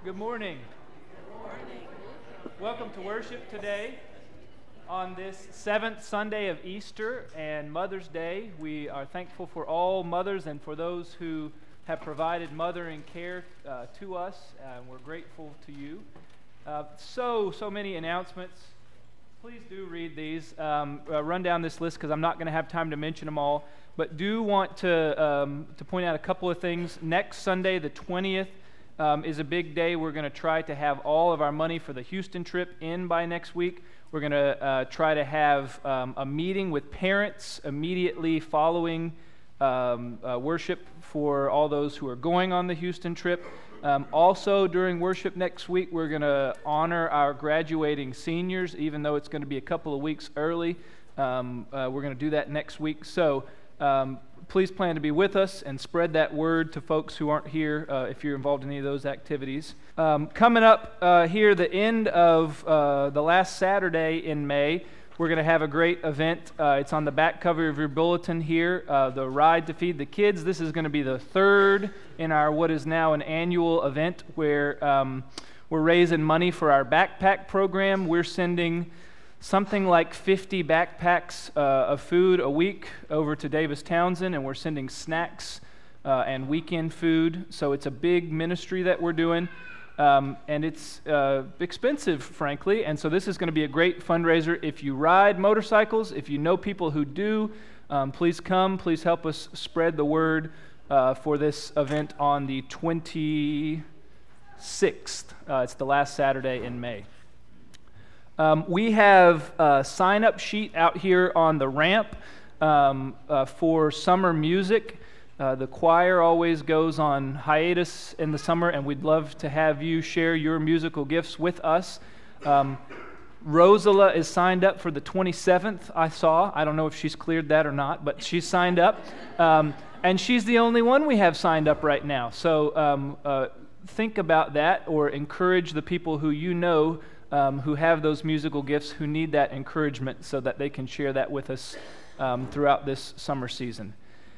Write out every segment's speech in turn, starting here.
Good morning. Good morning. Welcome to worship today on this 7th Sunday of Easter and Mother's Day. We are thankful for all mothers and for those who have provided mothering care to us. We're grateful to you. So many announcements. Please do read these. Run down this list because I'm not going to have time to mention them all. But do want to point out a couple of things. Next Sunday, the 20th, is a big day. We're going to try to have all of our money for the Houston trip in by next week. We're going to try to have a meeting with parents immediately following worship for all those who are going on the Houston trip. Also, during worship next week, we're going to honor our graduating seniors, even though it's going to be a couple of weeks early. We're going to do that next week. So please plan to be with us and spread that word to folks who aren't here if you're involved in any of those activities. Coming up here, the end of the last Saturday in May, we're going to have a great event. It's on the back cover of your bulletin here, the Ride to Feed the Kids. This is going to be the third in our what is now an annual event where we're raising money for our backpack program. We're sending something like 50 backpacks of food a week over to Davis Townsend, and we're sending snacks and weekend food. So it's a big ministry that we're doing, and it's expensive, frankly. And so this is going to be a great fundraiser. If you ride motorcycles, if you know people who do, please come. Please help us spread the word for this event on the 26th. It's the last Saturday in May. We have a sign-up sheet out here on the ramp for summer music. The choir always goes on hiatus in the summer, and we'd love to have you share your musical gifts with us. Rosala is signed up for the 27th, I saw. I don't know if she's cleared that or not, but she's signed up. And she's the only one we have signed up right now. So think about that, or encourage the people who you know who have those musical gifts, who need that encouragement so that they can share that with us throughout this summer season.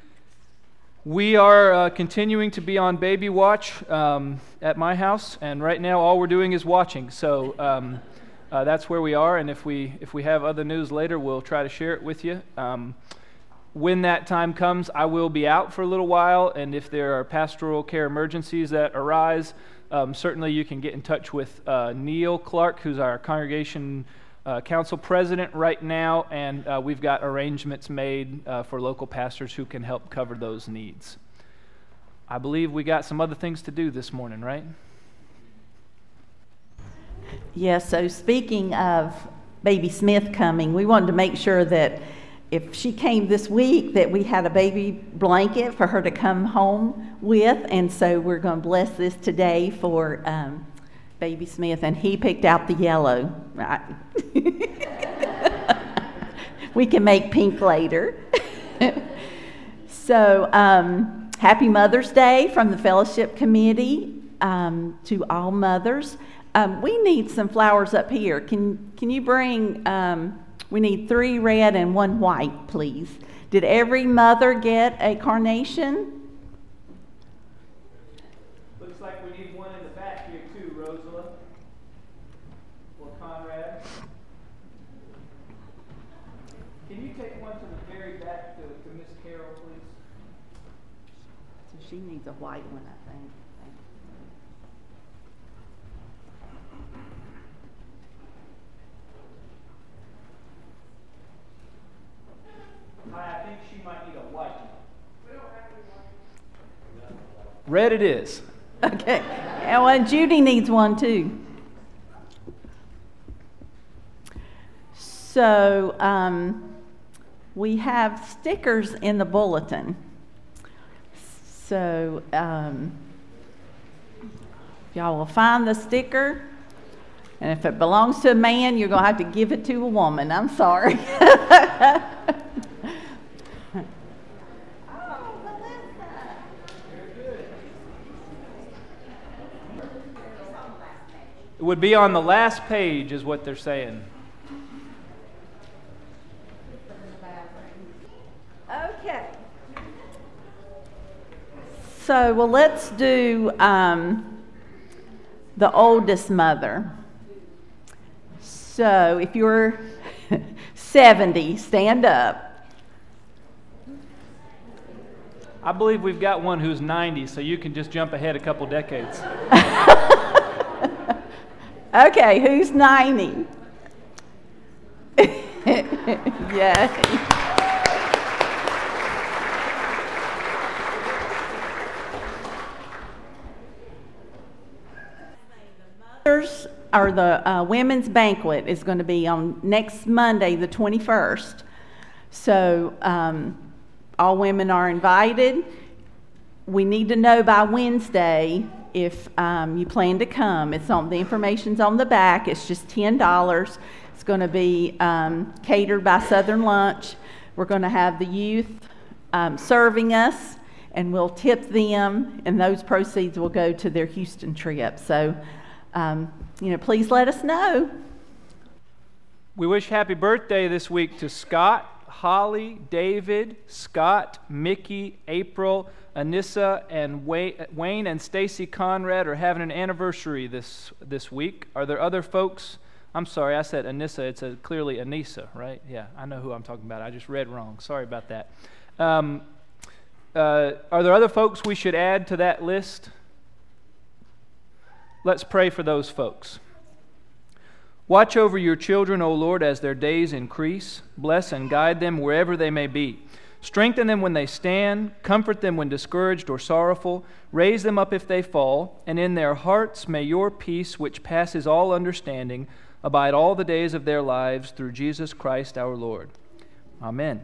We are continuing to be on baby watch at my house, and right now all we're doing is watching. So that's where we are, and if we have other news later, we'll try to share it with you. When that time comes, I will be out for a little while, and if there are pastoral care emergencies that arise, certainly you can get in touch with Neil Clark, who's our congregation council president right now, and we've got arrangements made for local pastors who can help cover those needs. I believe we got some other things to do this morning, right? Yes, so speaking of baby Smith coming, we wanted to make sure that if she came this week, that we had a baby blanket for her to come home with, and so we're going to bless this today for baby Smith, and he picked out the yellow. We can make pink later. So happy Mother's Day from the Fellowship Committee to all mothers. We need some flowers up here. Can you bring... we need 3 red and 1 white, please. Did every mother get a carnation? Looks like we need one in the back here too, Rosala. Or Conrad. Can you take one to the very back to Miss Carol, please? So she needs a white one, I think. I think she might need a white one. Red it is. Okay. And Judy needs one too. So we have stickers in the bulletin. So y'all will find the sticker. And if it belongs to a man, you're going to have to give it to a woman. I'm sorry. It would be on the last page, is what they're saying. Okay. So, well, let's do the oldest mother. So if you're 70, stand up. I believe we've got one who's 90, so you can just jump ahead a couple decades. Okay, who's 90? Yay. Or the women's banquet is going to be on next Monday, the 21st. So all women are invited. We need to know by Wednesday if you plan to come. The information's on the back. It's just $10. It's going to be catered by Southern Lunch. We're going to have the youth serving us, and we'll tip them, and those proceeds will go to their Houston trip. So, please let us know. We wish happy birthday this week to Scott, Holly, David, Scott, Mickey, April, Anissa, and Wayne and Stacy Conrad are having an anniversary this week. Are there other folks? I'm sorry, I said Anissa. It's clearly Anissa, right? Yeah, I know who I'm talking about. I just read wrong. Sorry about that. Are there other folks we should add to that list? Let's pray for those folks. Watch over your children, O Lord, as their days increase. Bless and guide them wherever they may be. Strengthen them when they stand. Comfort them when discouraged or sorrowful. Raise them up if they fall. And in their hearts may your peace, which passes all understanding, abide all the days of their lives through Jesus Christ our Lord. Amen.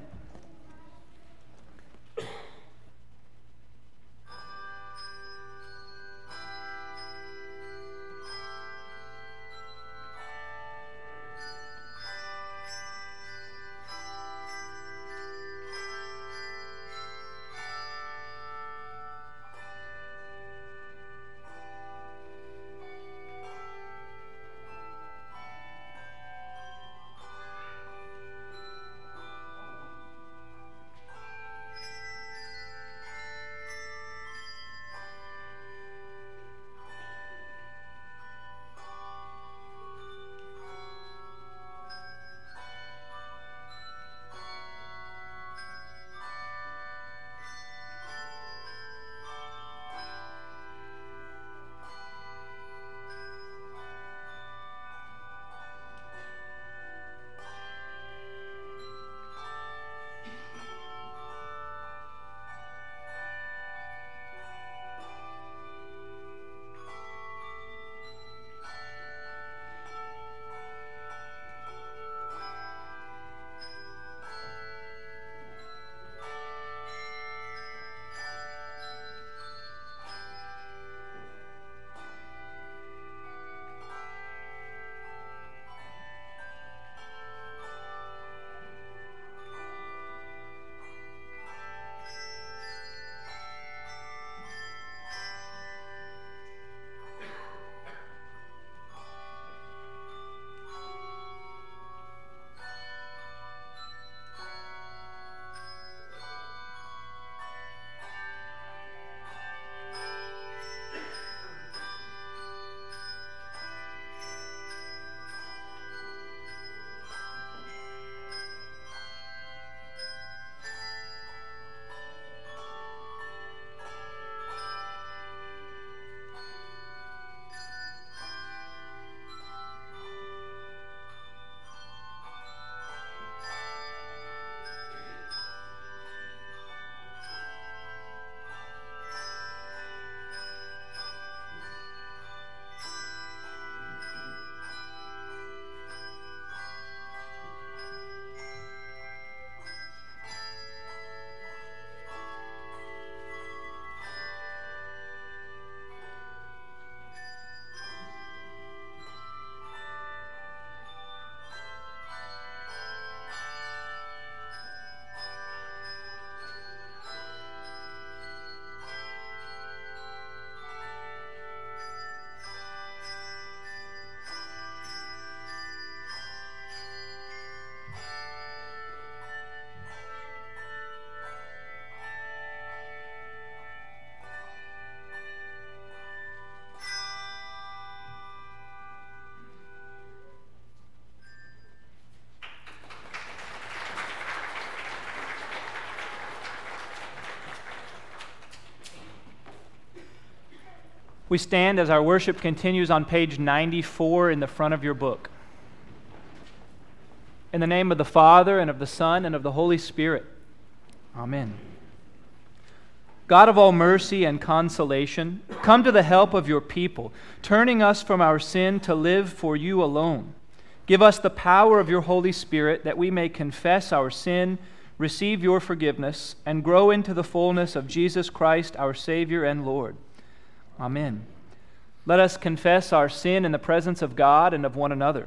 We stand as our worship continues on page 94 in the front of your book. In the name of the Father, and of the Son, and of the Holy Spirit. Amen. God of all mercy and consolation, come to the help of your people, turning us from our sin to live for you alone. Give us the power of your Holy Spirit that we may confess our sin, receive your forgiveness, and grow into the fullness of Jesus Christ, our Savior and Lord. Amen. Let us confess our sin in the presence of God and of one another.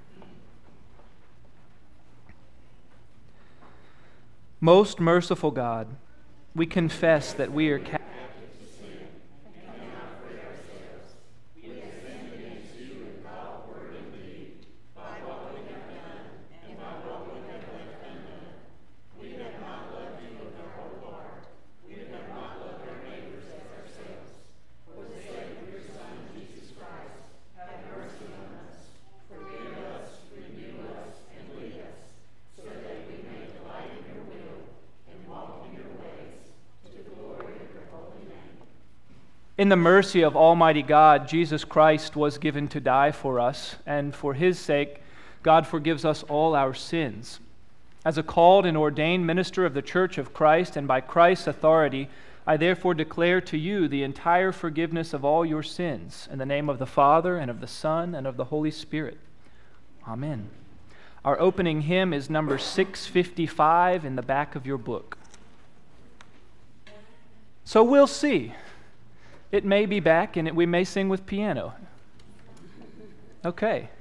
Most merciful God, we confess that we are captive to sin and cannot free ourselves. We have sinned against you in thought, word, and deed, by what we have done and by what we have left undone. We have not loved you with our whole heart. We have not loved our neighbors as ourselves. For the sake of your Son, Jesus Christ, have mercy on us. Forgive us, renew us, and lead us, so that we may delight in your will and walk in your ways, to the glory of your holy name. In the mercy of Almighty God, Jesus Christ was given to die for us, and for his sake, God forgives us all our sins. As a called and ordained minister of the Church of Christ, and by Christ's authority, I therefore declare to you the entire forgiveness of all your sins, in the name of the Father, and of the Son, and of the Holy Spirit. Amen. Our opening hymn is number 655 in the back of your book. So we'll see. It may be back, and we may sing with piano. Okay.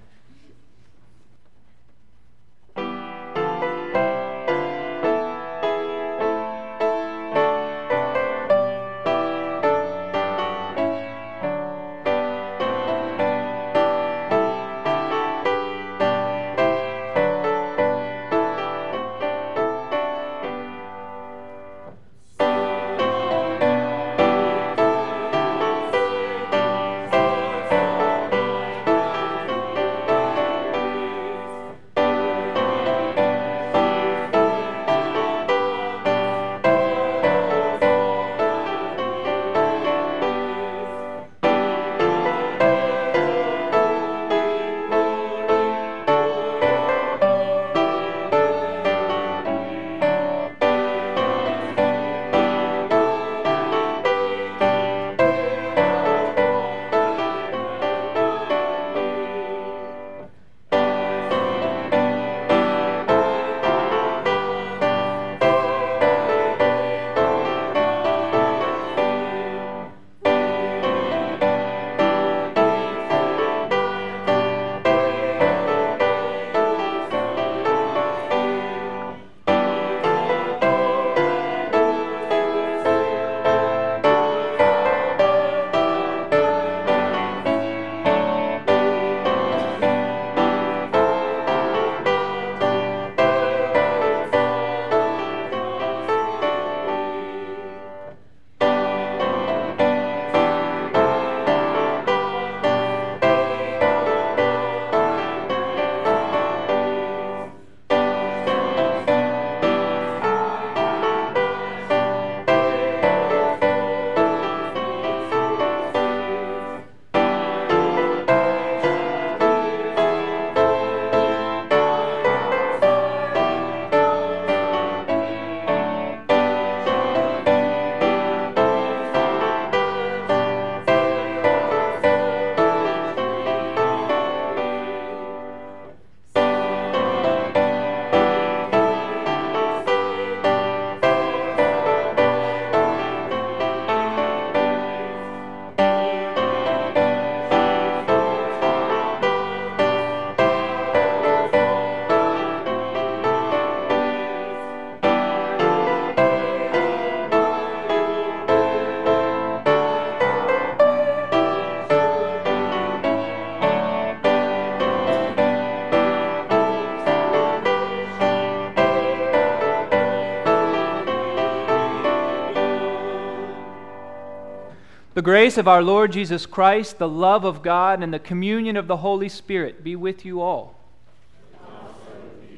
The grace of our Lord Jesus Christ, the love of God, and the communion of the Holy Spirit be with you all. And also with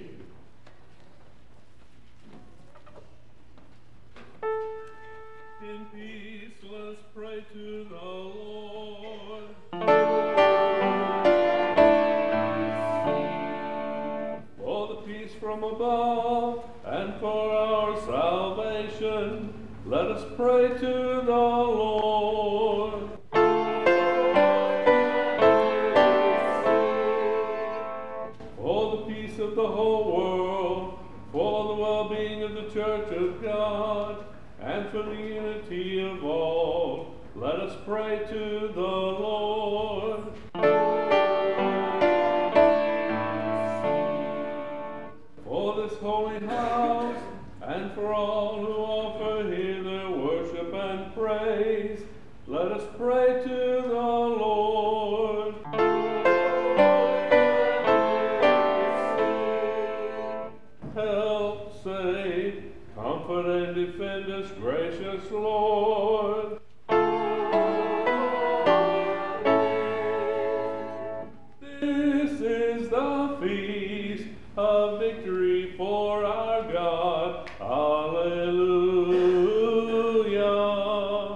you. In peace, let's pray to the Lord. from above, and for our salvation, let us pray to the Lord. For the peace of the whole world, for the well-being of the Church of God, and for the unity of all, let us pray to the Lord. For this holy house, and for all who offer here their worship and praise, let us pray to the Lord. Help, save, comfort, and defend us, gracious Lord. This is the feast of victory for our God. Alleluia.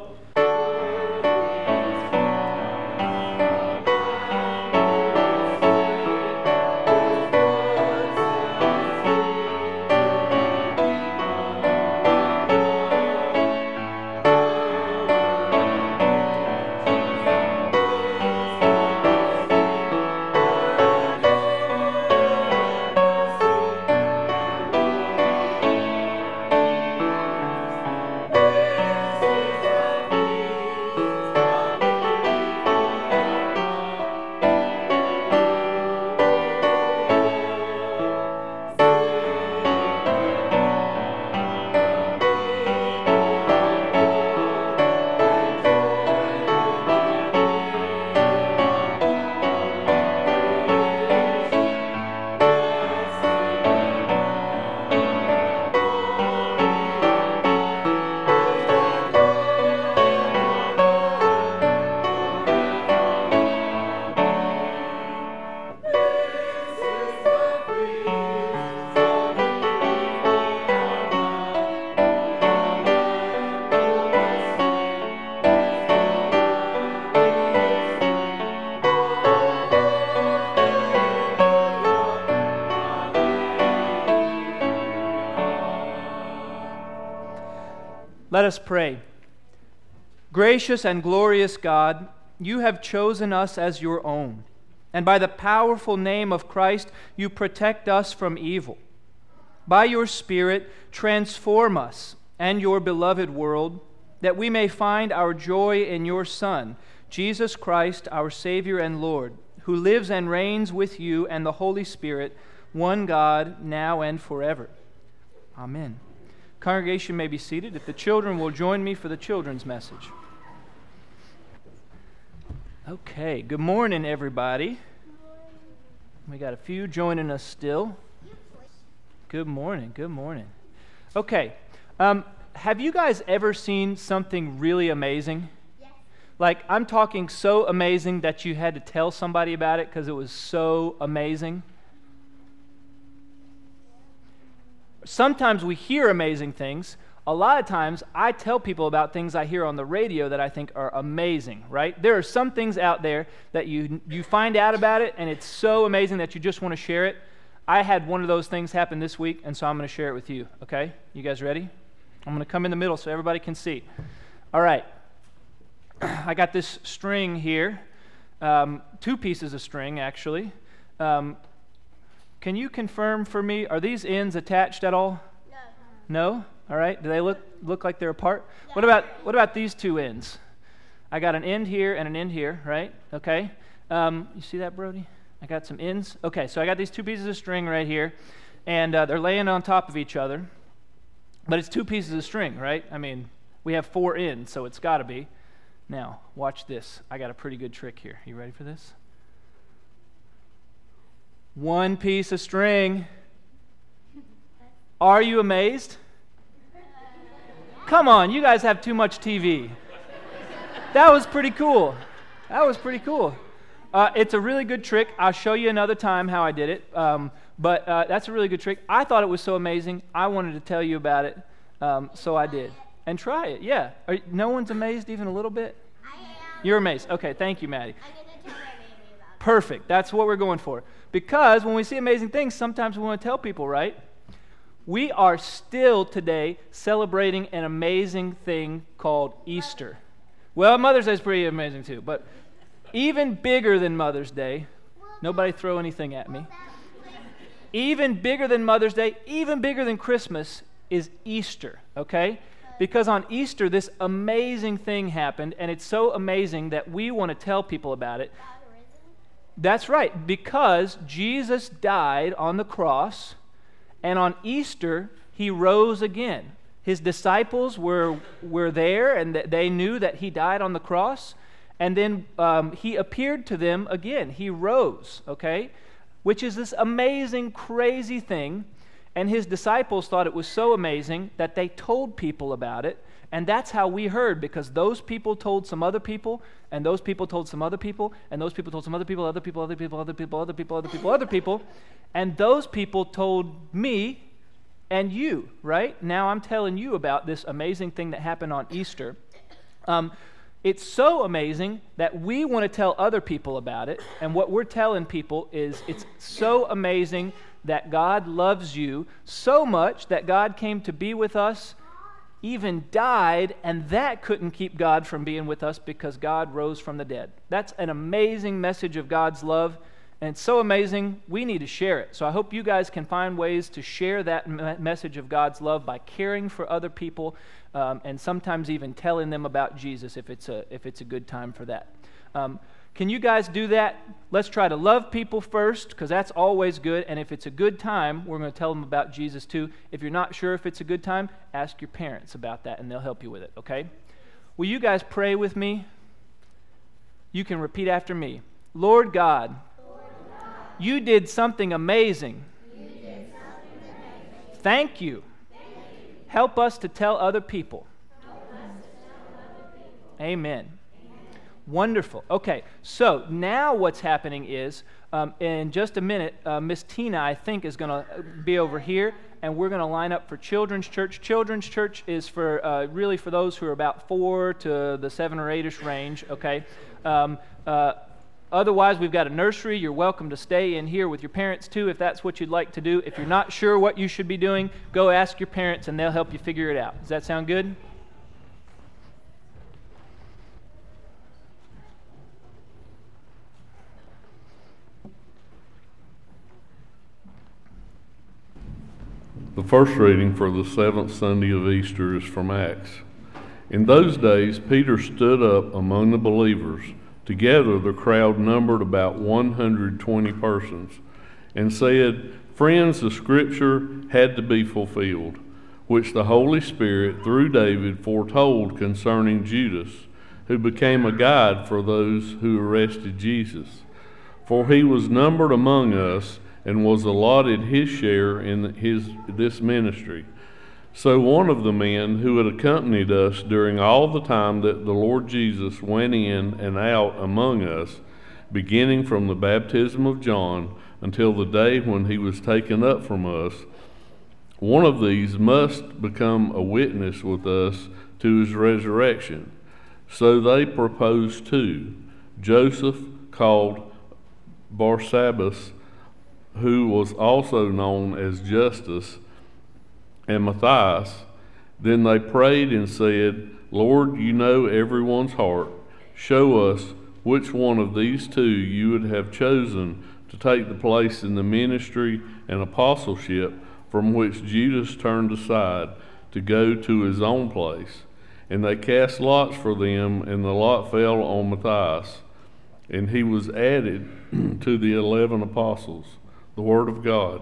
Let us pray. Gracious and glorious God, you have chosen us as your own, and by the powerful name of Christ, you protect us from evil. By your Spirit, transform us and your beloved world, that we may find our joy in your Son, Jesus Christ, our Savior and Lord, who lives and reigns with you and the Holy Spirit, one God, now and forever. Amen. Congregation may be seated. If the children will join me for the children's message. Okay, good morning, everybody. We got a few joining us still. Good morning, good morning. Okay, have you guys ever seen something really amazing? Yes. Like, I'm talking so amazing that you had to tell somebody about it because it was so amazing. Sometimes we hear amazing things. A lot of times I tell people about things I hear on the radio that I think are amazing, right? There are some things out there that you find out about it and it's so amazing that you just want to share it. I had one of those things happen this week, and so I'm going to share it with you, okay? You guys ready? I'm going to come in the middle so everybody can see. All right. I got this string here, 2 pieces of string actually. Can you confirm for me, are these ends attached at all? No? No? All right. Do they look like they're apart? Yeah. What about these 2 ends? I got an end here and an end here, right? Okay. You see that, Brody? I got some ends. Okay, so I got these 2 pieces of string right here, and they're laying on top of each other. But it's 2 pieces of string, right? I mean, we have 4 ends, so it's got to be. Now, watch this. I got a pretty good trick here. You ready for this? 1 piece of string. Are you amazed? Come on, you guys have too much TV. That was pretty cool. That was pretty cool. It's a really good trick. I'll show you another time how I did it. But that's a really good trick. I thought it was so amazing. I wanted to tell you about it, so I did. And try it, yeah. No one's amazed even a little bit? I am. You're amazed. Okay, thank you, Maddie. I'm going to tell my baby about it. Perfect. That's what we're going for. Because when we see amazing things, sometimes we want to tell people, right? we are still today celebrating an amazing thing called Easter. Well, Mother's Day is pretty amazing too, but even bigger than Mother's Day, nobody throw anything at me. Even bigger than Mother's Day, even bigger than Christmas is Easter, okay? Because on Easter, this amazing thing happened, and it's so amazing that we want to tell people about it. That's right, because Jesus died on the cross, and on Easter, he rose again. His disciples were there, and they knew that he died on the cross, and then he appeared to them again. He rose, okay? Which is this amazing, crazy thing. And his disciples thought it was so amazing that they told people about it. And that's how we heard, because those people told some other people, and those people told some other people, and those people told some other people, other people, other people, other people, other people, other people, other people. And those people told me and you, right? Now I'm telling you about this amazing thing that happened on Easter. It's so amazing that we want to tell other people about it. And what we're telling people is it's so amazing that God loves you so much that God came to be with us, even died, and that couldn't keep God from being with us because God rose from the dead. That's an amazing message of God's love, and it's so amazing, we need to share it. So I hope you guys can find ways to share that message of God's love by caring for other people, and sometimes even telling them about Jesus if it's a good time for that. Can you guys do that? Let's try to love people first, because that's always good. And if it's a good time, we're going to tell them about Jesus too. If you're not sure if it's a good time, ask your parents about that, and they'll help you with it, okay? Will you guys pray with me? You can repeat after me. Lord God, you did something amazing. Thank you. Help us to tell other people. Amen. Wonderful. Okay, so now what's happening is, in just a minute, Miss Tina, I think, is going to be over here, and we're going to line up for Children's Church. Children's Church is for really for those who are about 4 to the 7 or 8-ish range, okay? Otherwise, we've got a nursery. You're welcome to stay in here with your parents, too, if that's what you'd like to do. If you're not sure what you should be doing, go ask your parents, and they'll help you figure it out. Does that sound good? The first reading for the 7th Sunday of Easter is from Acts. In those days, Peter stood up among the believers. Together, the crowd numbered about 120 persons, and said, "Friends, the Scripture had to be fulfilled, which the Holy Spirit, through David, foretold concerning Judas, who became a guide for those who arrested Jesus. For he was numbered among us, and was allotted his share in this ministry. So one of the men who had accompanied us during all the time that the Lord Jesus went in and out among us, beginning from the baptism of John until the day when he was taken up from us, one of these must become a witness with us to his resurrection." So they proposed 2, Joseph, called Barsabbas, who was also known as Justus, and Matthias. Then they prayed and said, "Lord, you know everyone's heart. Show us which one of these 2 you would have chosen to take the place in the ministry and apostleship from which Judas turned aside to go to his own place." And they cast lots for them, and the lot fell on Matthias, and he was added to the 11 apostles. The Word of God.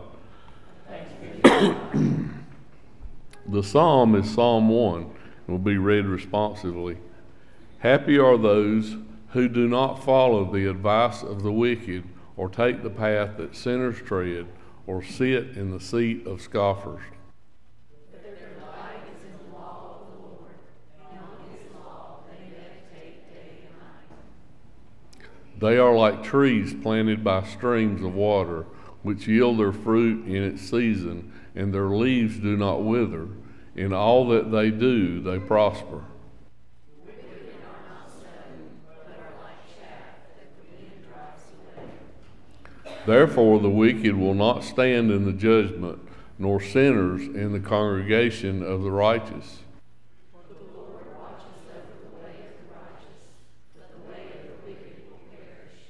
The psalm is Psalm 1 and will be read responsively. Happy are those who do not follow the advice of the wicked, or take the path that sinners tread, or sit in the seat of scoffers. But their delight is in the law of the Lord, and on his law they meditate day and night. They are like trees planted by streams of water, which yield their fruit in its season, and their leaves do not wither. In all that they do, they prosper. The wicked are not so, but are like chaff that the wind drives away. Therefore the wicked will not stand in the judgment, nor sinners in the congregation of the righteous. For the Lord watches over the way of the righteous, but the way of the wicked will perish.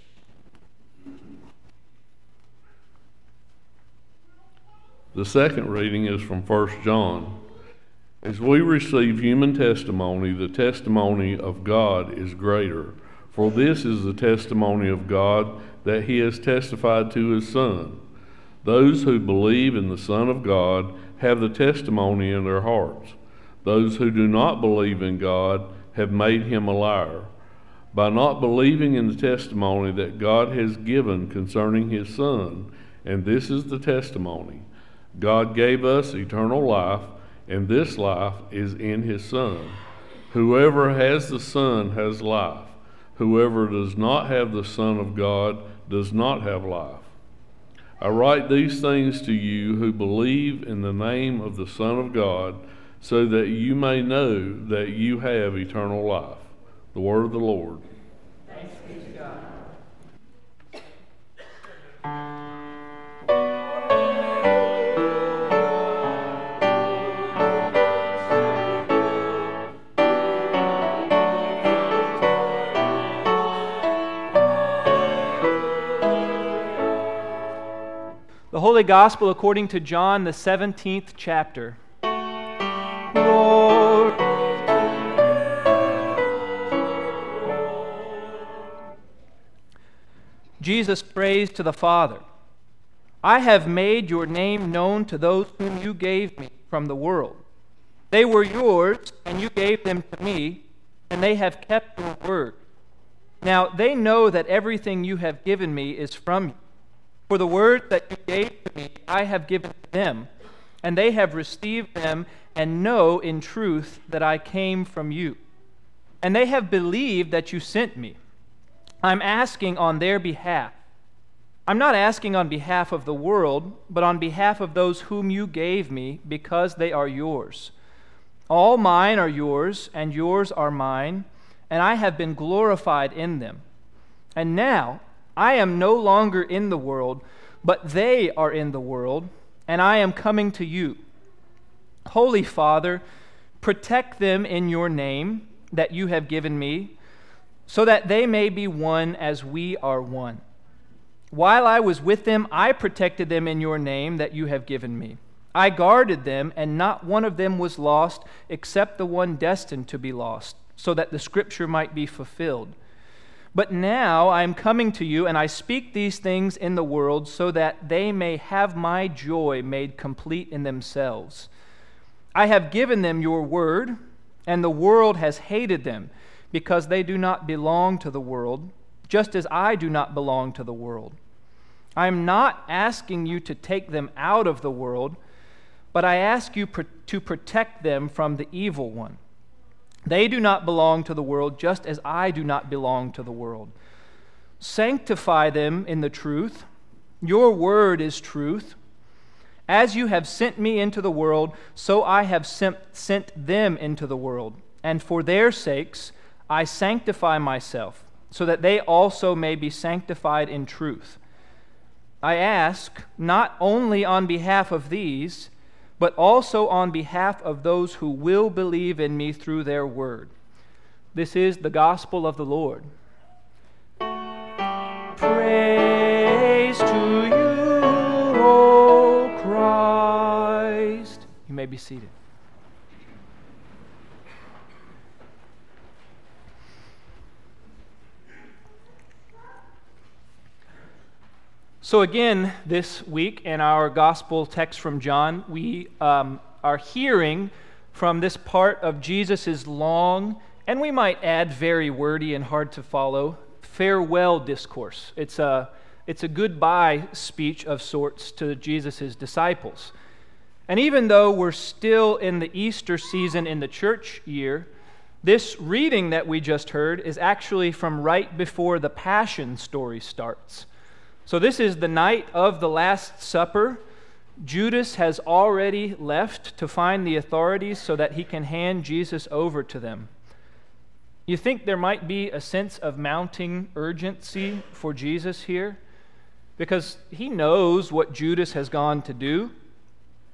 The second reading is from 1 John. As we receive human testimony, the testimony of God is greater. For this is the testimony of God, that he has testified to his Son. Those who believe in the Son of God have the testimony in their hearts. Those who do not believe in God have made him a liar, by not believing in the testimony that God has given concerning his Son. And this is the testimony: God gave us eternal life, and this life is in his Son. Whoever has the Son has life. Whoever does not have the Son of God does not have life. I write these things to you who believe in the name of the Son of God, so that you may know that you have eternal life. The word of the Lord. Thanks be to God. The Holy Gospel according to John, the 17th chapter. Lord, Jesus prays to the Father, I have made your name known to those whom you gave me from the world. They were yours, and you gave them to me, and they have kept your word. Now they know that everything you have given me is from you. For the words that you gave to me, I have given to them, and they have received them, and know in truth that I came from you. And they have believed that you sent me. I'm asking on their behalf. I'm not asking on behalf of the world, but on behalf of those whom you gave me, because they are yours. All mine are yours, and yours are mine, and I have been glorified in them. And now I am no longer in the world, but they are in the world, and I am coming to you. Holy Father, protect them in your name that you have given me, so that they may be one as we are one. While I was with them, I protected them in your name that you have given me. I guarded them, and not one of them was lost, except the one destined to be lost, so that the scripture might be fulfilled. But now I am coming to you, and I speak these things in the world, so that they may have my joy made complete in themselves. I have given them your word, and the world has hated them, because they do not belong to the world, just as I do not belong to the world. I am not asking you to take them out of the world, but I ask you to protect them from the evil one. They do not belong to the world, just as I do not belong to the world. Sanctify them in the truth. Your word is truth. As you have sent me into the world, so I have sent them into the world. And for their sakes I sanctify myself, so that they also may be sanctified in truth. I ask not only on behalf of these, but also on behalf of those who will believe in me through their word. This is the gospel of the Lord. Praise to you, O Christ. You may be seated. So again, this week in our gospel text from John, we are hearing from this part of Jesus' long, and we might add very wordy and hard to follow, farewell discourse. It's a goodbye speech of sorts to Jesus' disciples. And even though we're still in the Easter season in the church year, this reading that we just heard is actually from right before the Passion story starts. So this is the night of the Last Supper. Judas has already left to find the authorities so that he can hand Jesus over to them. You think there might be a sense of mounting urgency for Jesus here? Because he knows what Judas has gone to do.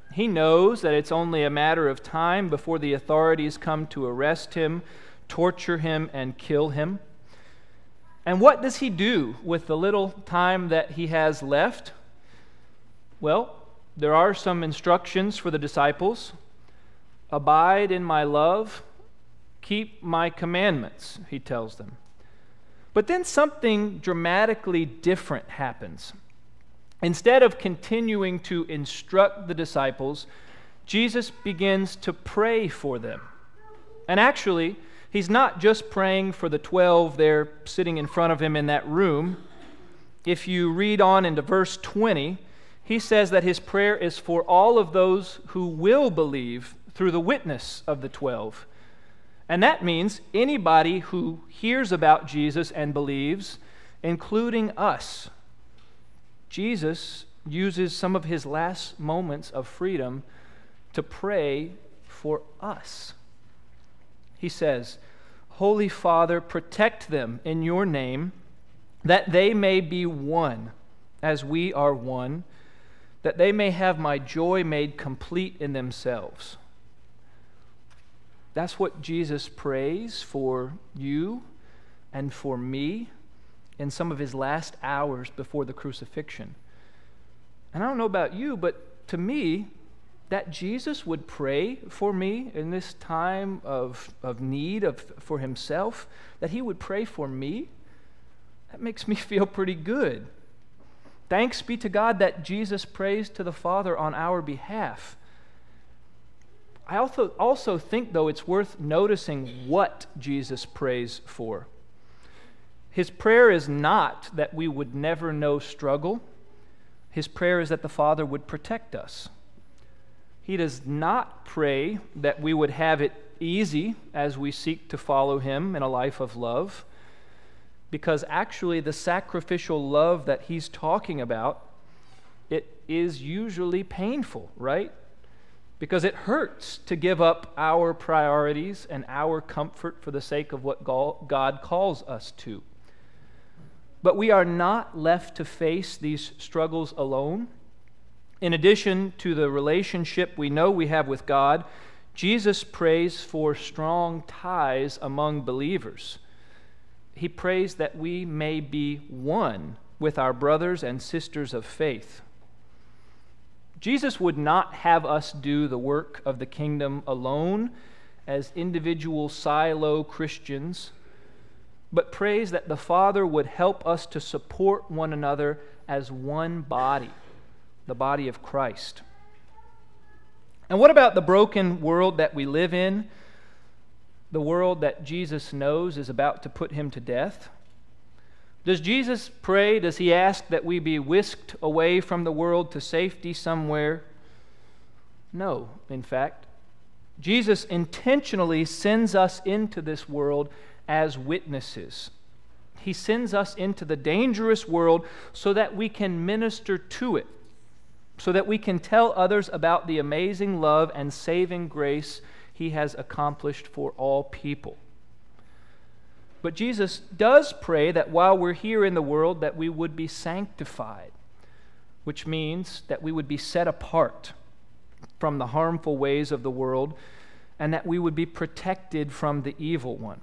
He knows that it's only a matter of time before the authorities come to arrest him, torture him, and kill him. And what does he do with the little time that he has left? Well, there are some instructions for the disciples. Abide in my love, keep my commandments, he tells them. But then something dramatically different happens. Instead of continuing to instruct the disciples, Jesus begins to pray for them. And actually, he's not just praying for the 12 there sitting in front of him in that room. If you read on into verse 20, he says that his prayer is for all of those who will believe through the witness of the 12. And that means anybody who hears about Jesus and believes, including us. Jesus uses some of his last moments of freedom to pray for us. He says, Holy Father, protect them in your name, that they may be one as we are one, that they may have my joy made complete in themselves. That's what Jesus prays for you and for me in some of his last hours before the crucifixion. And I don't know about you, but to me, that Jesus would pray for me in this time of need for himself, that he would pray for me, that makes me feel pretty good. Thanks be to God that Jesus prays to the Father on our behalf. I also think, though, it's worth noticing what Jesus prays for. His prayer is not that we would never know struggle. His prayer is that the Father would protect us. He does not pray that we would have it easy as we seek to follow him in a life of love, because actually the sacrificial love that he's talking about, it is usually painful, right? Because it hurts to give up our priorities and our comfort for the sake of what God calls us to. But we are not left to face these struggles alone. In addition to the relationship we know we have with God, Jesus prays for strong ties among believers. He prays that we may be one with our brothers and sisters of faith. Jesus would not have us do the work of the kingdom alone as individual silo Christians, but prays that the Father would help us to support one another as one body, the body of Christ. And what about the broken world that we live in, the world that Jesus knows is about to put him to death? Does Jesus pray, does he ask that we be whisked away from the world to safety somewhere? No, in fact. Jesus intentionally sends us into this world as witnesses. He sends us into the dangerous world so that we can minister to it, so that we can tell others about the amazing love and saving grace he has accomplished for all people. But Jesus does pray that while we're here in the world, that we would be sanctified, which means that we would be set apart from the harmful ways of the world, and that we would be protected from the evil one.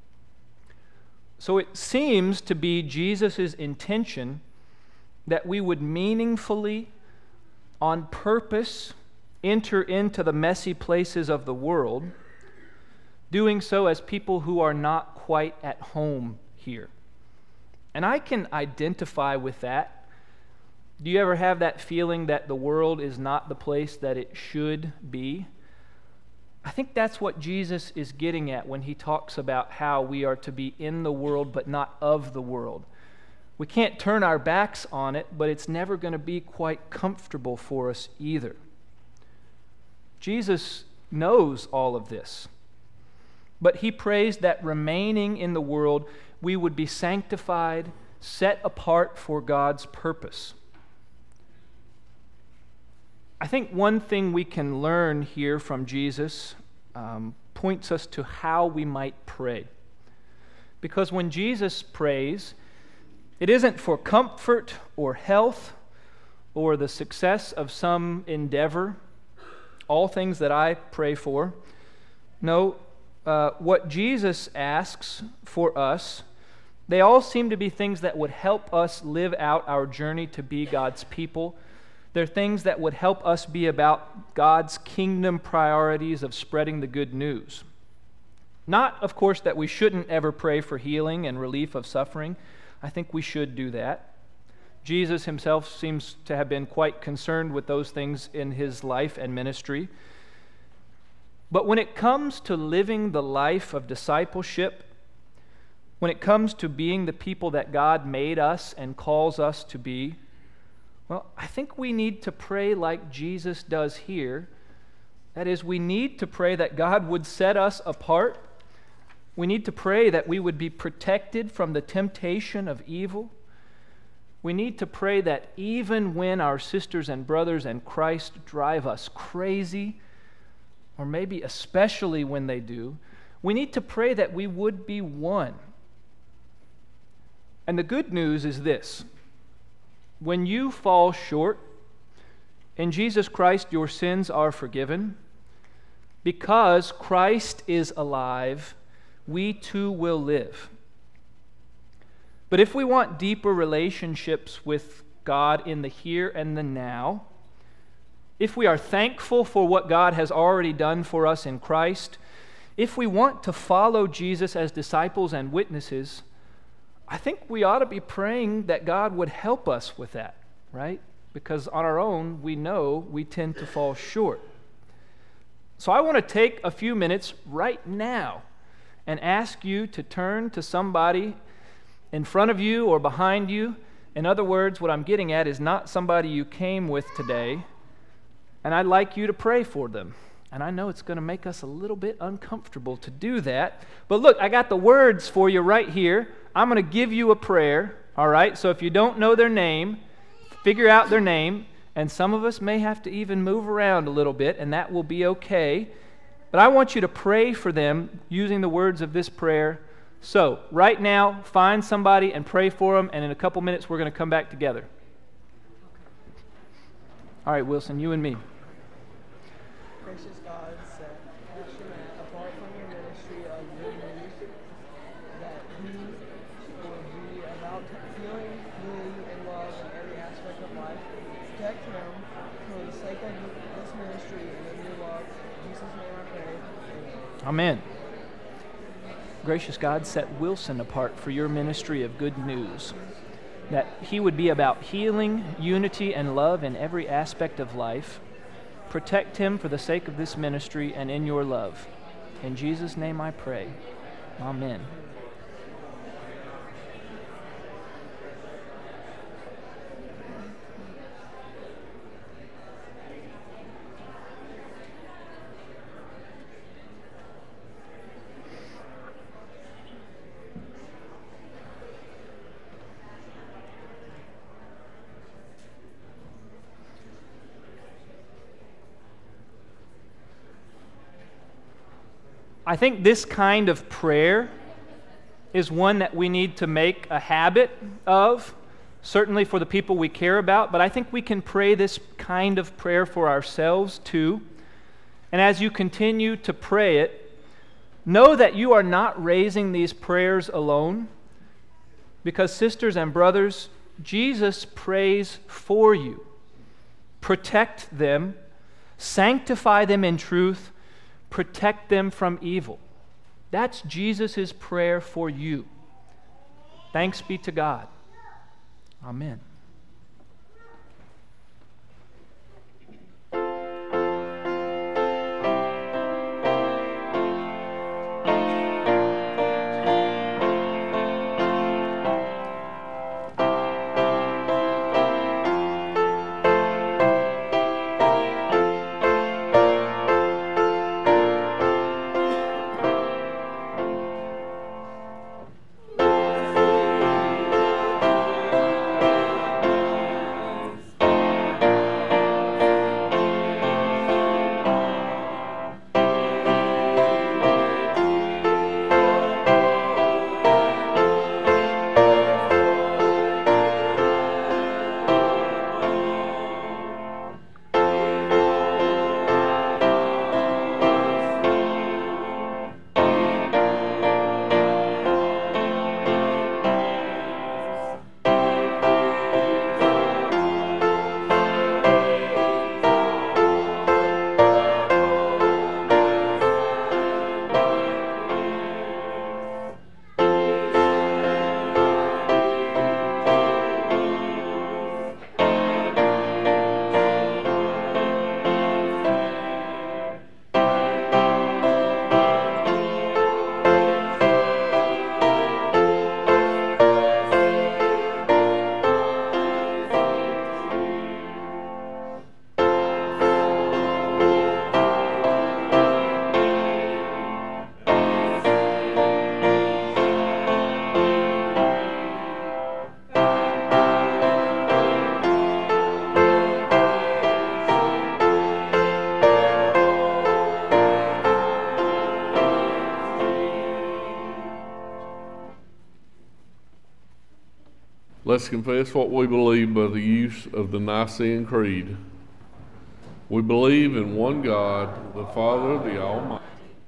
So it seems to be Jesus' intention that we would meaningfully, on purpose, enter into the messy places of the world, doing so as people who are not quite at home here. And I can identify with that. Do you ever have that feeling that the world is not the place that it should be? I think that's what Jesus is getting at when he talks about how we are to be in the world but not of the world. We can't turn our backs on it, but it's never going to be quite comfortable for us either. Jesus knows all of this, but he prays that remaining in the world, we would be sanctified, set apart for God's purpose. I think one thing we can learn here from Jesus points us to how we might pray. Because when Jesus prays, it isn't for comfort or health or the success of some endeavor. all things that I pray for. No, what Jesus asks for us, they all seem to be things that would help us live out our journey to be God's people. They're things that would help us be about God's kingdom priorities of spreading the good news. Not, of course, that we shouldn't ever pray for healing and relief of suffering. I think we should do that. Jesus himself seems to have been quite concerned with those things in his life and ministry. But when it comes to living the life of discipleship, when it comes to being the people that God made us and calls us to be, well, I think we need to pray like Jesus does here. That is, we need to pray that God would set us apart. We need to pray that we would be protected from the temptation of evil. We need to pray that even when our sisters and brothers in Christ drive us crazy, or maybe especially when they do, we need to pray that we would be one. And the good news is this: when you fall short, in Jesus Christ your sins are forgiven. Because Christ is alive, we too will live. But if we want deeper relationships with God in the here and the now, if we are thankful for what God has already done for us in Christ, if we want to follow Jesus as disciples and witnesses, I think we ought to be praying that God would help us with that, right? Because on our own, we know we tend to fall short. So I want to take a few minutes right now and ask you to turn to somebody in front of you or behind you. In other words, what I'm getting at is not somebody you came with today, and I'd like you to pray for them. And I know it's going to make us a little bit uncomfortable to do that. But look, I got the words for you right here. I'm going to give you a prayer, all right? So if you don't know their name, figure out their name. And some of us may have to even move around a little bit, and that will be okay. But I want you to pray for them using the words of this prayer. So right now, find somebody and pray for them, and in a couple minutes we're going to come back together. All right, Wilson, you and me. Gracious God, set Pastor Matt apart from your ministry of good news, that he will be about healing, unity, and love in every aspect of life. Protect him for the sake of this ministry and in your love. In Jesus' name I pray. Amen. Amen. Gracious God, set Wilson apart for your ministry of good news, that he would be about healing, unity, and love in every aspect of life. Protect him for the sake of this ministry and in your love. In Jesus' name I pray. Amen. I think this kind of prayer is one that we need to make a habit of, certainly for the people we care about, but I think we can pray this kind of prayer for ourselves too. And as you continue to pray it, know that you are not raising these prayers alone, because sisters and brothers, Jesus prays for you. Protect them, sanctify them in truth, protect them from evil. That's Jesus' prayer for you. Thanks be to God. Amen. Let's confess what we believe by the use of the Nicene Creed. We believe in one God, the Father, the Almighty.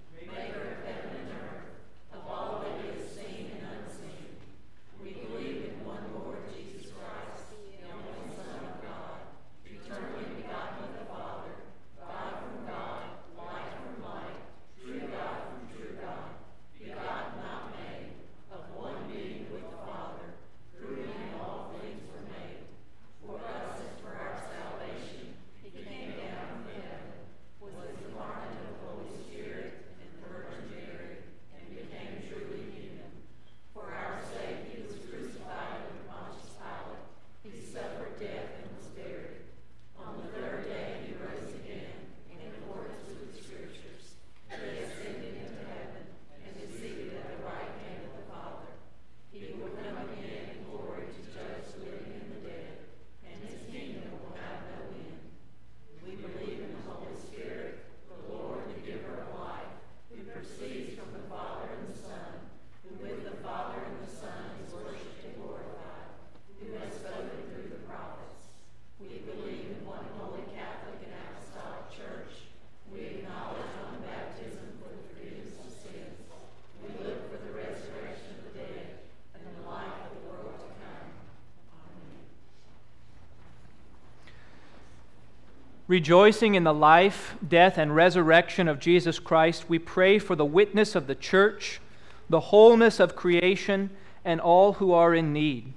Rejoicing in the life, death, and resurrection of Jesus Christ, we pray for the witness of the church, the wholeness of creation, and all who are in need.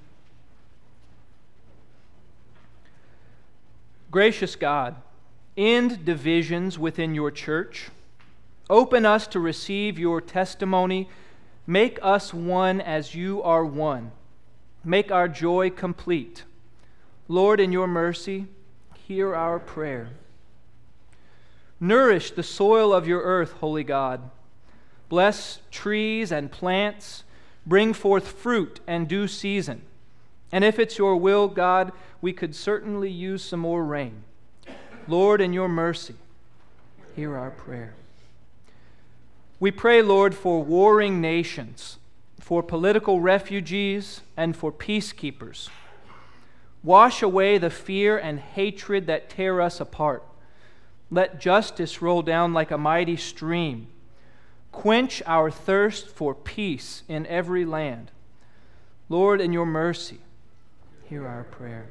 Gracious God, end divisions within your church. Open us to receive your testimony. Make us one as you are one. Make our joy complete. Lord, in your mercy, hear our prayer. Nourish the soil of your earth, holy God. Bless trees and plants. Bring forth fruit and due season. And if it's your will, God, we could certainly use some more rain. Lord, in your mercy, hear our prayer. We pray, Lord, for warring nations, for political refugees, and for peacekeepers. Wash away the fear and hatred that tear us apart. Let justice roll down like a mighty stream. Quench our thirst for peace in every land. Lord, in your mercy, hear our prayer.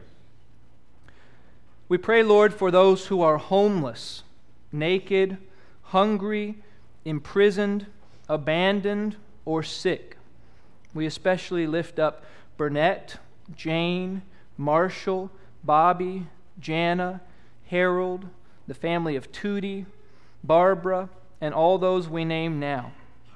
We pray, Lord, for those who are homeless, naked, hungry, imprisoned, abandoned, or sick. We especially lift up Burnett, Jane, Marshall, Bobby, Jana, Harold, the family of Tootie, Barbara, and all those we name now.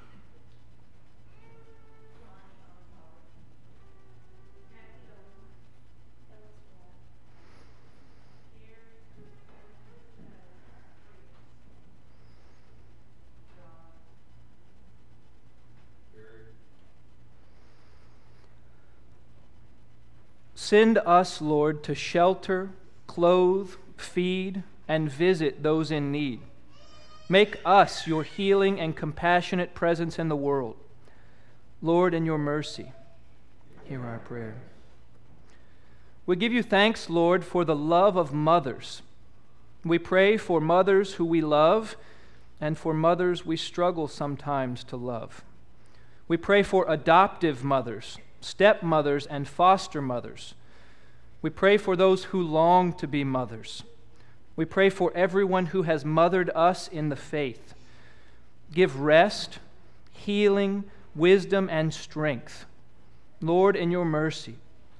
Send us, Lord, to shelter, clothe, feed, and visit those in need. Make us your healing and compassionate presence in the world. Lord, in your mercy, hear our prayer. We give you thanks, Lord, for the love of mothers. We pray for mothers who we love and for mothers we struggle sometimes to love. We pray for adoptive mothers, stepmothers, and foster mothers. We pray for those who long to be mothers. We pray for everyone who has mothered us in the faith. Give rest, healing, wisdom, and strength. Lord, in your mercy.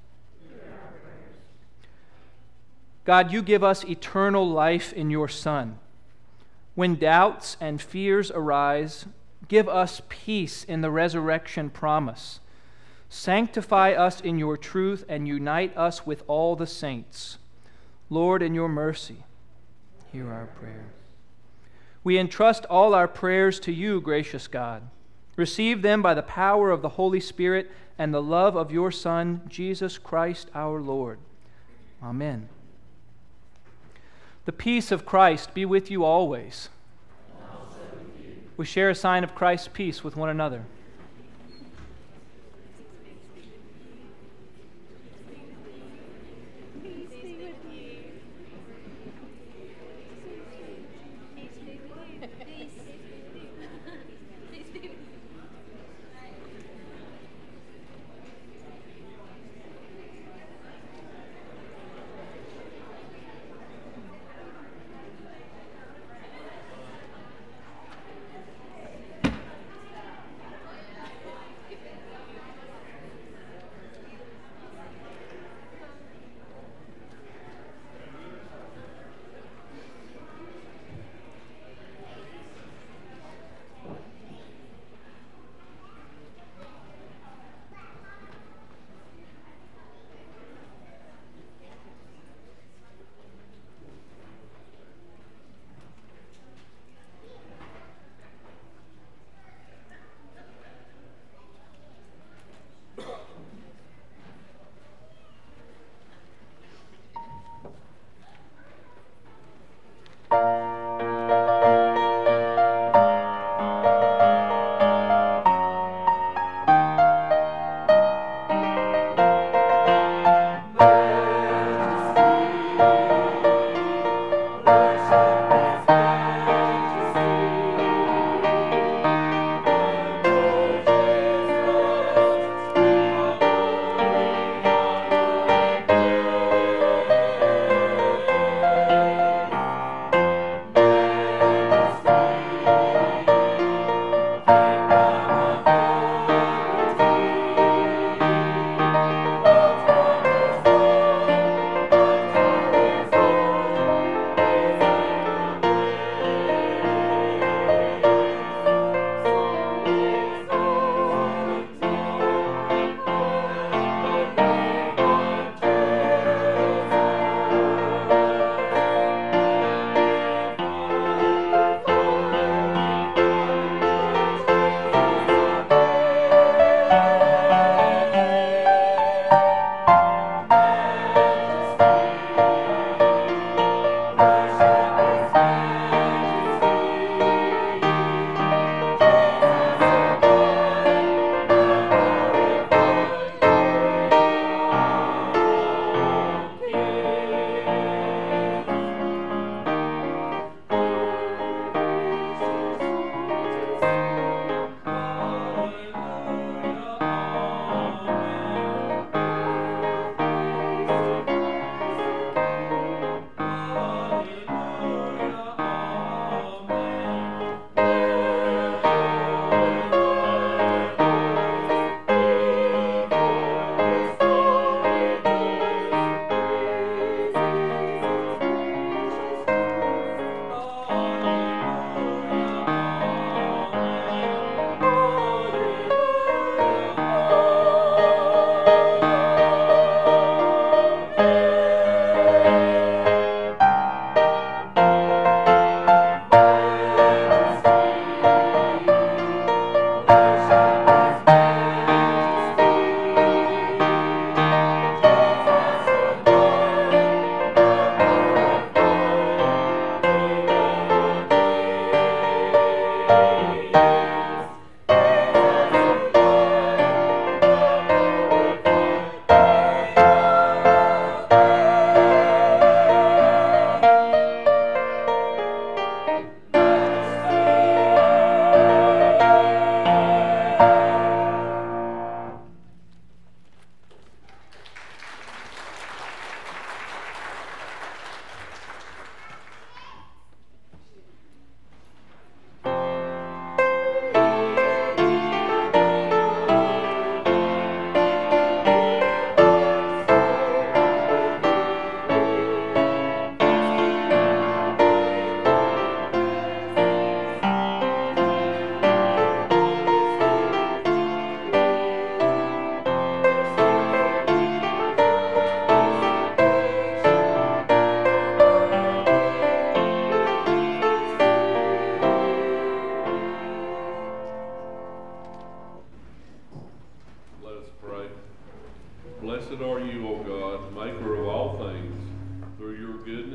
God, you give us eternal life in your Son. When doubts and fears arise, give us peace in the resurrection promise. Sanctify us in your truth and unite us with all the saints. Lord, in your mercy, hear our prayer. We entrust all our prayers to you, gracious God. Receive them by the power of the Holy Spirit and the love of your Son, Jesus Christ our Lord. Amen. The peace of Christ be with you always. We share a sign of Christ's peace with one another.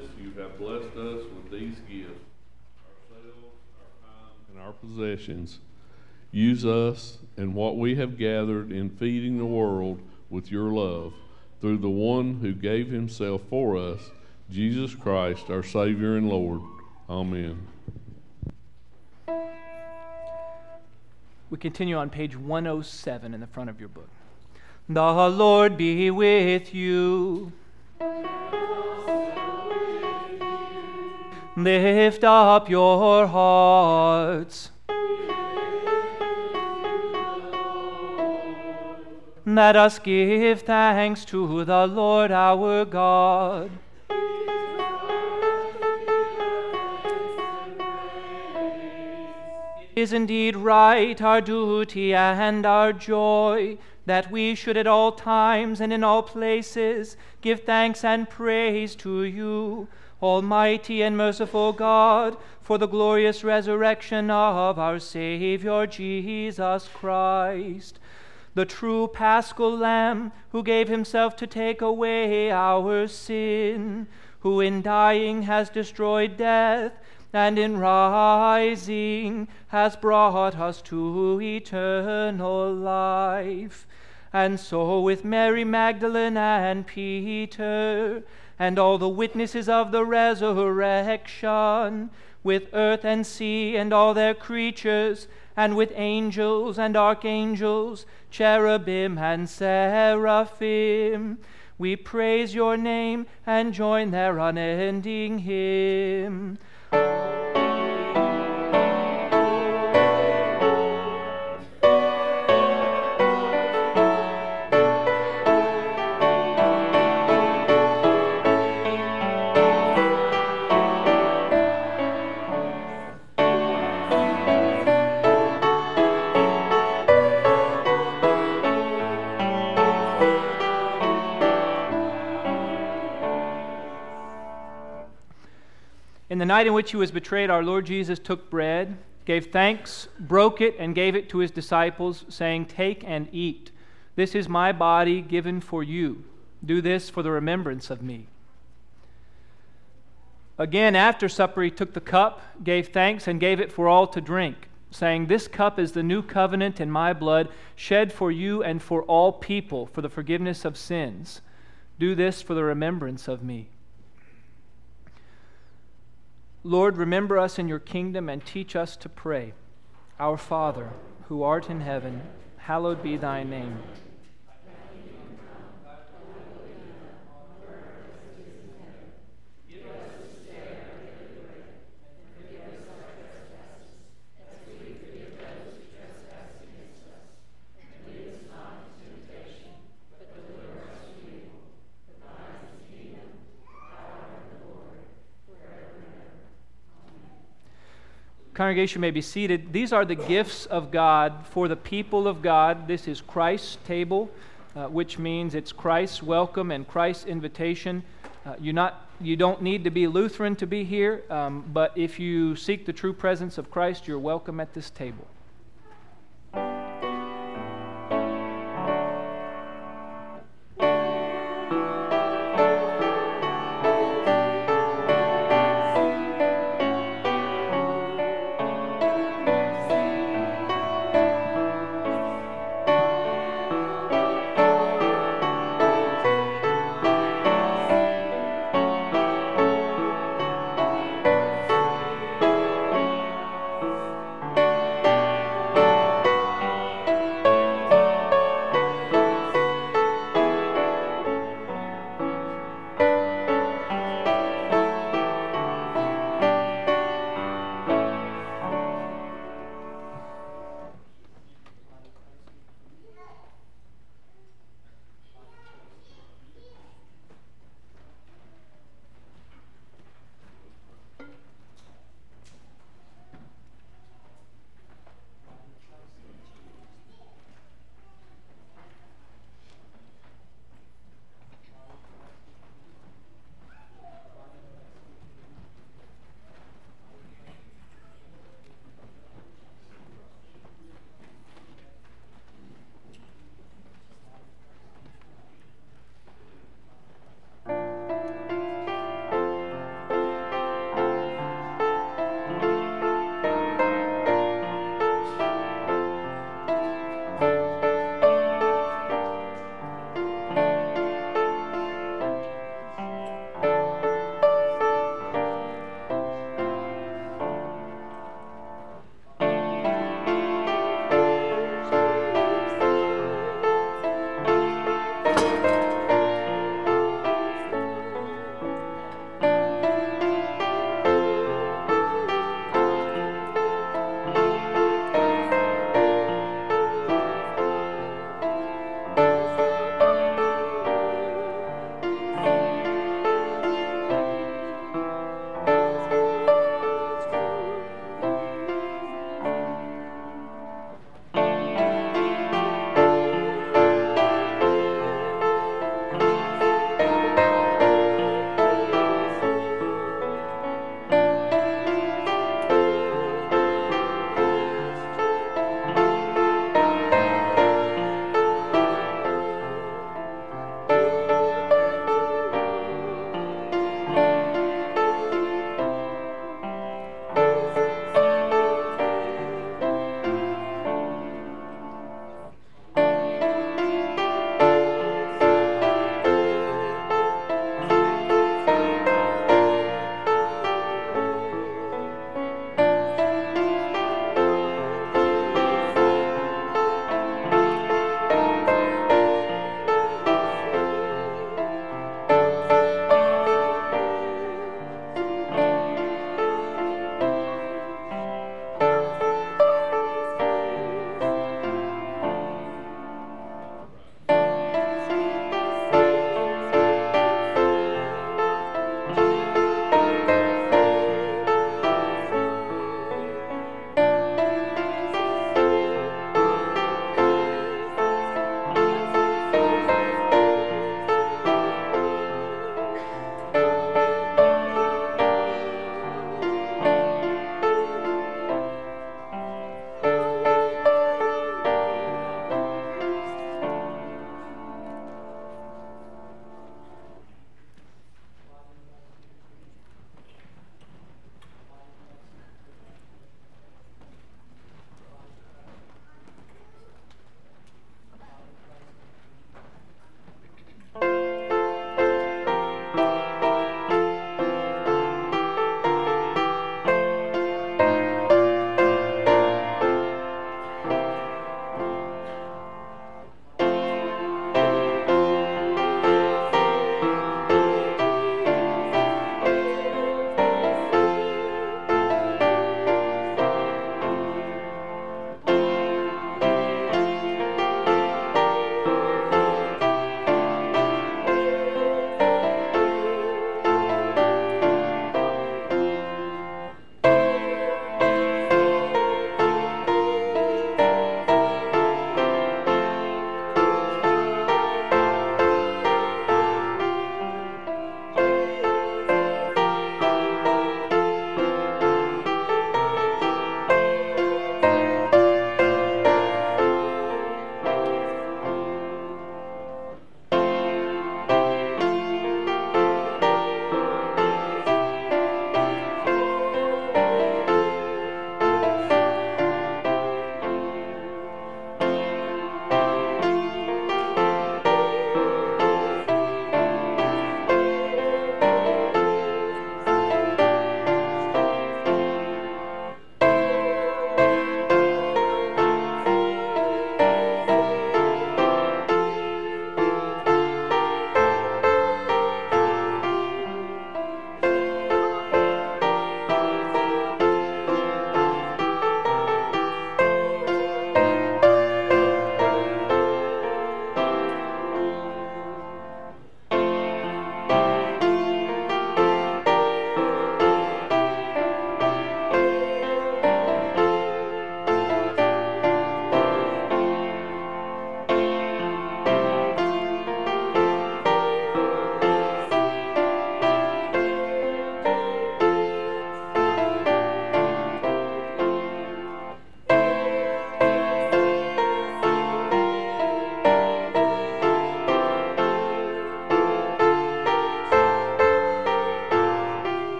kindness, you have blessed us with these gifts, ourselves, our time, and our possessions. Use us and what we have gathered in feeding the world with your love, through the one who gave himself for us, Jesus Christ, our Savior and Lord. Amen. We continue on page 107 in the front of your book. The Lord be with you. Lift up your hearts. Let us give thanks to the Lord our God. It is indeed right, our duty and our joy, that we should at all times and in all places give thanks and praise to you, Almighty and merciful God, for the glorious resurrection of our Savior Jesus Christ, the true Paschal Lamb, who gave himself to take away our sin, who in dying has destroyed death, and in rising has brought us to eternal life. And so with Mary Magdalene and Peter, and all the witnesses of the resurrection, with earth and sea and all their creatures, and with angels and archangels, cherubim and seraphim, we praise your name and join their unending hymn. In the night in which he was betrayed, our Lord Jesus took bread, gave thanks, broke it, and gave it to his disciples, saying, "Take and eat. This is my body given for you. Do this for the remembrance of me." Again, after supper, he took the cup, gave thanks, and gave it for all to drink, saying, "This cup is the new covenant in my blood, shed for you and for all people for the forgiveness of sins. Do this for the remembrance of me." Lord, remember us in your kingdom and teach us to pray. Our Father, who art in heaven, hallowed be thy name. Congregation may be seated. These are the gifts of God for the people of God. This is Christ's table, which means it's Christ's welcome and Christ's invitation. You don't need to be Lutheran to be here, but if you seek the true presence of Christ, you're welcome at this table.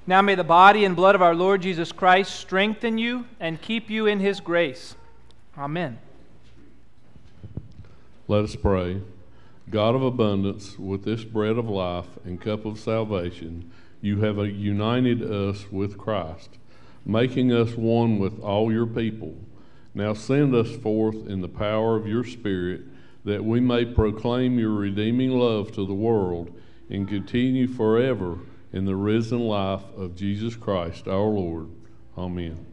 Now may the body and blood of our Lord Jesus Christ strengthen you and keep you in His grace. Amen. Let us pray. God of abundance, with this bread of life and cup of salvation, you have united us with Christ, making us one with all your people. Now send us forth in the power of your Spirit, that we may proclaim your redeeming love to the world and continue forever in the risen life of Jesus Christ our Lord. Amen.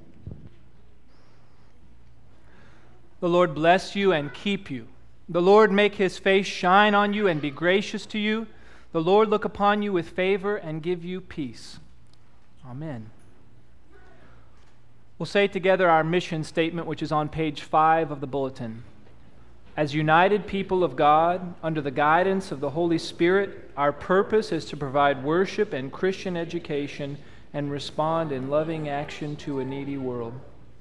The Lord bless you and keep you. The Lord make His face shine on you and be gracious to you. The Lord look upon you with favor and give you peace. Amen. We'll say together our mission statement, which is on page 5 of the bulletin. As united people of God, under the guidance of the Holy Spirit, our purpose is to provide worship and Christian education and respond in loving action to a needy world.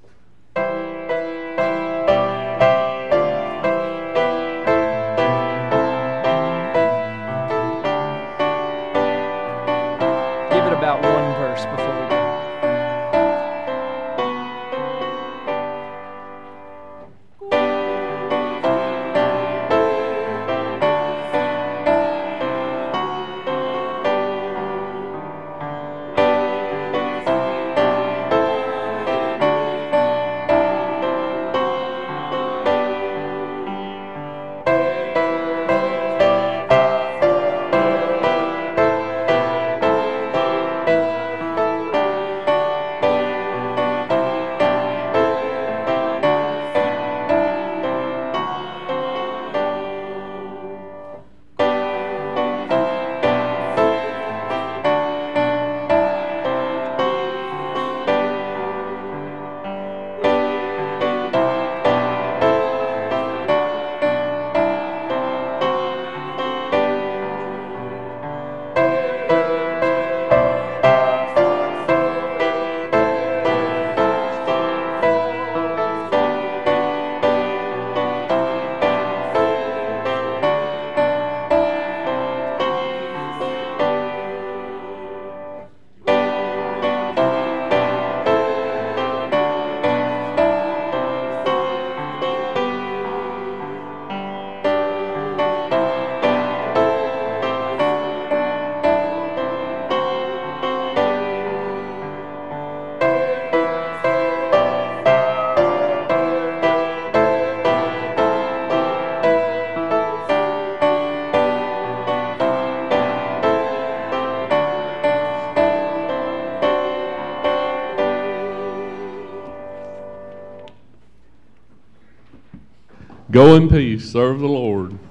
Give it about one verse before we go. Go in peace, serve the Lord.